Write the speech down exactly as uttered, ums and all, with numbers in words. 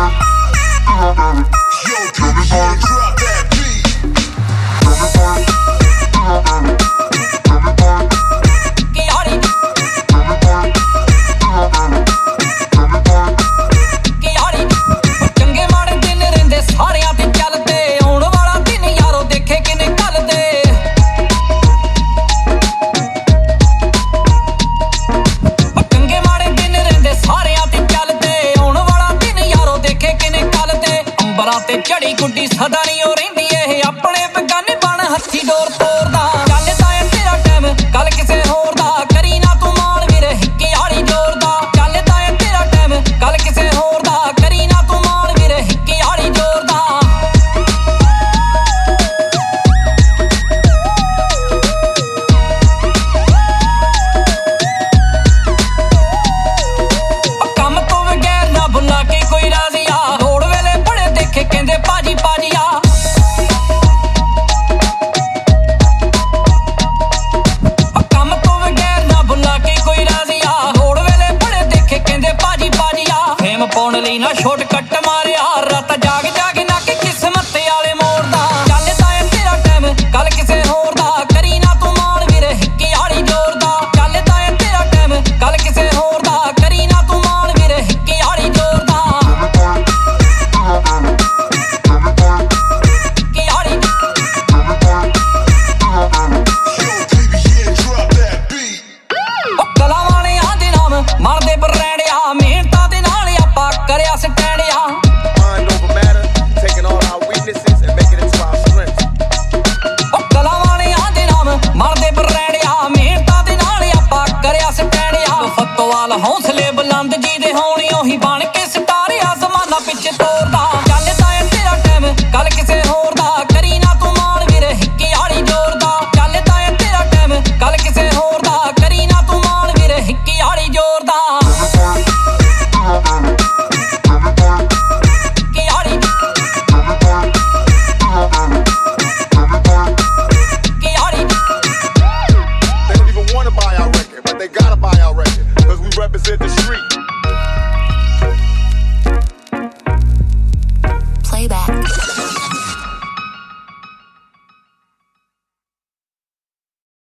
ਤੇ ਝੜੀ ਗੁੱਡੀ ਸਦਾ ਨਹੀਂ ਉਹ ਰਹਿੰਦੀ ਇਹ ਆਪਣੇ ਬਗਾਨੇ ਬਣ ਹੱਥੀ ਡੋਰ ਤੋਰਦਾ ਚੱਲਦਾ ਏ ਤੇਰਾ ਟਾਈਮ ਕੱਲ ਕਿਸੇ ਹੋਰ ਦਾ ਕਰੀ ਨਾ ਤੂੰ ਮਾਣ ਵੀਰ ਹਿੱਕੀ ਵਾਲੀ ਜ਼ੋਰ ਦਾ ਚੱਲਦਾ ਏ ਤੇਰਾ ਟਾਈਮ ਕੱਲ ਕਿਸੇ ਹੋਰ ਦਾ ਕਰੀ ਨਾ ਤੂੰ ਮਾਣ ਵੀਰ ਹਿੱਕੀ ਵਾਲੀ ਜ਼ੋਰ ਦਾ ਕੰਮ ਤੋਂ ਬਗੈਰ ਨਾ ਭੁੱਲਾ ਕੇ ਕੋਈ ਰਾਜ਼ੀ ਆ ਕਹਿੰਦੇ ਭਾਜੀ ਭਾਜੀ ਆ ਕੰਮ ਤੋਂ ਬਗੈਰ ਨਾ ਭੁੱਲਾ ਕੇ ਕੋਈ ਰਾਜ਼ੀ ਆ ਹੋੜ ਵੇਲੇ ਬੜੇ ਦੇਖੇ ਕਹਿੰਦੇ ਭਾਜੀ ਭਾਜੀ ਆ ਫੇਮ ਪਾਉਣ ਲਈ ਨਾ ਸ਼ਾਰਟਕੱਟ ਮਾਰਿਆ ਰਾਤ ਜਾਗ ਜਾਗ ਨਾ ਕਿ ਕਿਸਮਤ ਵਾਲੇ ਮੋੜਦਾ ਚੱਲਦਾ ਏ ਤੇਰਾ ਟਾਈਮ ਕੱਲ ਕਿਸੇ ਹੋਰ ਦਾ ਕਰੀ ਨਾ ਤੂੰ ਮਾਣ ਵੀਰ ਹਿੱਕੀ ਵਾਲੀ ਜ਼ੋਰ ਦਾ ਚੱਲਦਾ ਏ ਤੇਰਾ ਟਾਈਮ ਕੱਲ ਕਿਸੇ ਹੋਰ ਦਾ ਕਰੀ ਨਾ ਤੂੰ ਮਾਣ ਵੀਰ ਹਿੱਕੀ ਵਾਲੀ ਜ਼ੋਰ ਦਾ ਮਰਦੇ ਪਰ ਰਹਿਣਿਆ ਮਿਹਨਤਾਂ ਦੇ ਨਾਲ ਆਪਾਂ ਕਰਿਆ ਸਟੈਂਡਿਆ ਉਹ ਕਲਾ ਵਾਲਿਆਂ ਦੇ ਨਾਮ ਮਰਦੇ ਪਰ ਰਹਿਣਿਆ ਮਿਹਨਤਾਂ ਦੇ ਨਾਲ ਆਪਾਂ ਕਰਿਆ ਸਟੈਂਡਿਆ ਫੱਤੋਵਾਲ ਹੌਸਲੇ